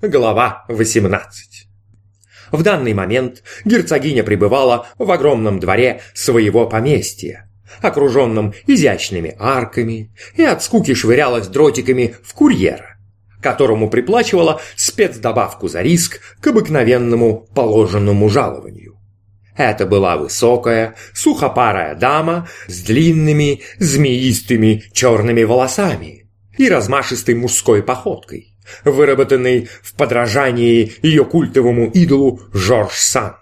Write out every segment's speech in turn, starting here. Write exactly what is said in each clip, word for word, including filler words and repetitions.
Глава восемнадцать. В данный момент герцогиня пребывала в огромном дворе своего поместья, окруженном изящными арками, и от скуки швырялась дротиками в курьера, которому приплачивала спецдобавку за риск к обыкновенному положенному жалованию. Это была высокая, сухопарая дама с длинными, змеистыми черными волосами и размашистой мужской походкой, выработанный в подражании ее культовому идолу Жорж Санд.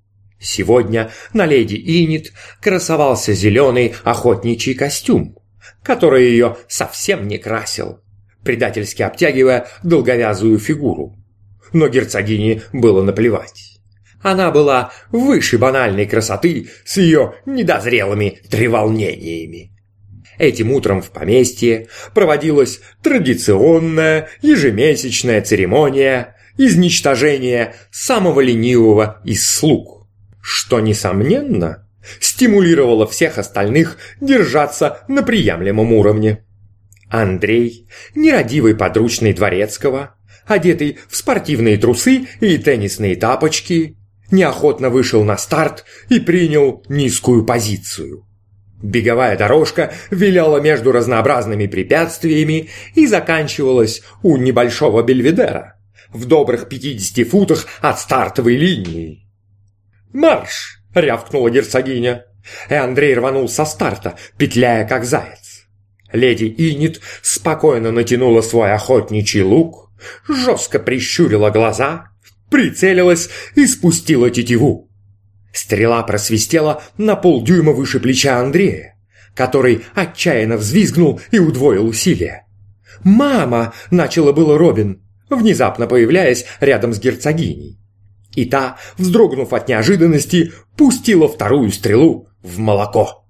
Сегодня на леди Иннет красовался зеленый охотничий костюм, который ее совсем не красил, предательски обтягивая долговязую фигуру. Но герцогине было наплевать. Она была выше банальной красоты с ее недозрелыми треволнениями. Этим утром в поместье проводилась традиционная ежемесячная церемония изничтожения самого ленивого из слуг, что, несомненно, стимулировало всех остальных держаться на приемлемом уровне. Андрей, нерадивый подручный дворецкого, одетый в спортивные трусы и теннисные тапочки, неохотно вышел на старт и принял низкую позицию. Беговая дорожка виляла между разнообразными препятствиями и заканчивалась у небольшого бельведера, в добрых пятидесяти футах от стартовой линии. «Марш!» — рявкнула герцогиня, и Андрей рванул со старта, петляя как заяц. Леди Иннет спокойно натянула свой охотничий лук, жестко прищурила глаза, прицелилась и спустила тетиву. Стрела просвистела на полдюйма выше плеча Андрея, который отчаянно взвизгнул и удвоил усилия. «Мама!» — начала было Робин, внезапно появляясь рядом с герцогиней. И та, вздрогнув от неожиданности, пустила вторую стрелу в молоко.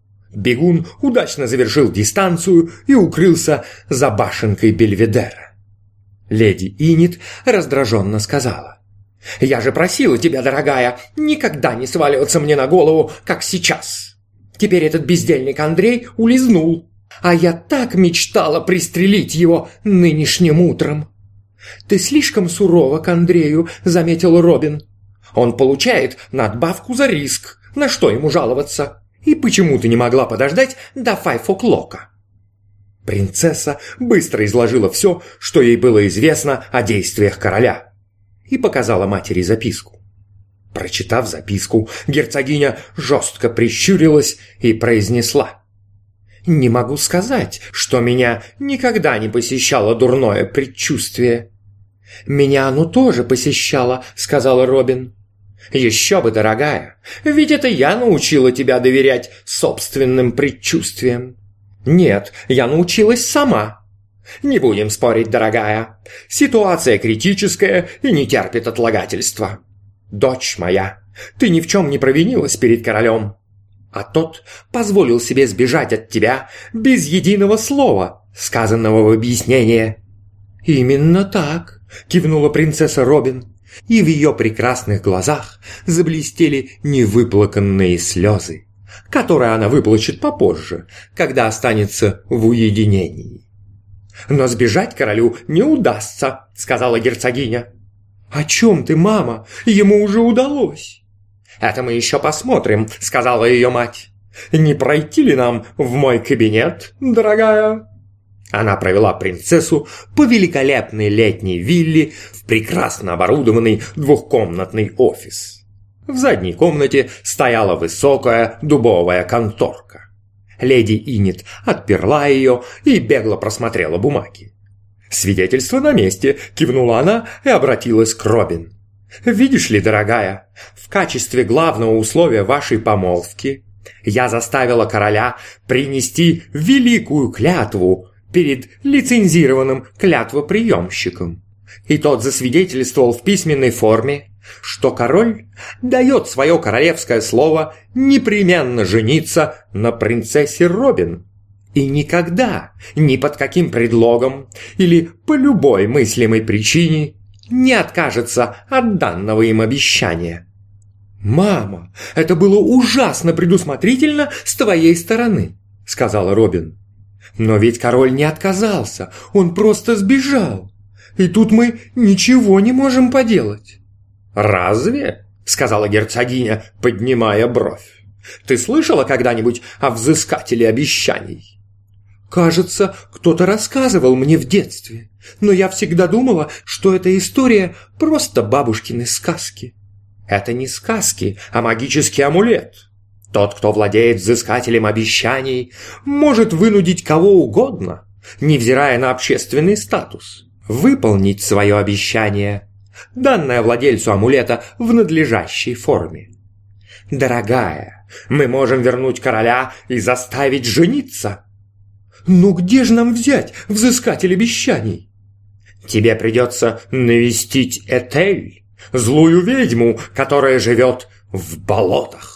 Бегун удачно завершил дистанцию и укрылся за башенкой бельведера. Леди Иннет раздраженно сказала: «Я же просила тебя, дорогая, никогда не сваливаться мне на голову, как сейчас. Теперь этот бездельник Андрей улизнул, а я так мечтала пристрелить его нынешним утром». «Ты слишком сурова к Андрею», — заметил Робин. «Он получает надбавку за риск, на что ему жаловаться? И почему ты не могла подождать до файв о'клока?» Принцесса быстро изложила все, что ей было известно о действиях короля, и показала матери записку. Прочитав записку, герцогиня жестко прищурилась и произнесла: «Не могу сказать, что меня никогда не посещало дурное предчувствие». «Меня оно тоже посещало», — сказала Робин. «Еще бы, дорогая, ведь это я научила тебя доверять собственным предчувствиям». «Нет, я научилась сама». «Не будем спорить, дорогая. Ситуация критическая и не терпит отлагательства. Дочь моя, ты ни в чем не провинилась перед королем, а тот позволил себе сбежать от тебя без единого слова, сказанного в объяснение». «Именно так», — кивнула принцесса Робин, и в ее прекрасных глазах заблестели невыплаканные слезы, которые она выплачет попозже, когда останется в уединении. «Но сбежать королю не удастся», — сказала герцогиня. «О чем ты, мама? Ему уже удалось». «Это мы еще посмотрим», — сказала ее мать. «Не пройти ли нам в мой кабинет, дорогая?» Она провела принцессу по великолепной летней вилле в прекрасно оборудованный двухкомнатный офис. В задней комнате стояла высокая дубовая конторка. Леди Иннет отперла ее и бегло просмотрела бумаги. «Свидетельство на месте», — кивнула она и обратилась к Робин. «Видишь ли, дорогая, в качестве главного условия вашей помолвки я заставила короля принести великую клятву перед лицензированным клятвоприемщиком, и тот засвидетельствовал в письменной форме, что король дает свое королевское слово непременно жениться на принцессе Робин и никогда, ни под каким предлогом или по любой мыслимой причине не откажется от данного им обещания». «Мама, это было ужасно предусмотрительно с твоей стороны», — сказала Робин. «Но ведь король не отказался, он просто сбежал. и тут мы ничего не можем поделать». «Разве?» — сказала герцогиня, поднимая бровь. «Ты слышала когда-нибудь о взыскателе обещаний?» «Кажется, кто-то рассказывал мне в детстве, но я всегда думала, что эта история просто бабушкины сказки». «Это не сказки, а магический амулет. Тот, кто владеет взыскателем обещаний, может вынудить кого угодно, невзирая на общественный статус, выполнить свое обещание, данное владельцу амулета в надлежащей форме. Дорогая, мы можем вернуть короля и заставить жениться». «Но где же нам взять взыскатель обещаний?» «Тебе придется навестить Этель, злую ведьму, которая живет в болотах».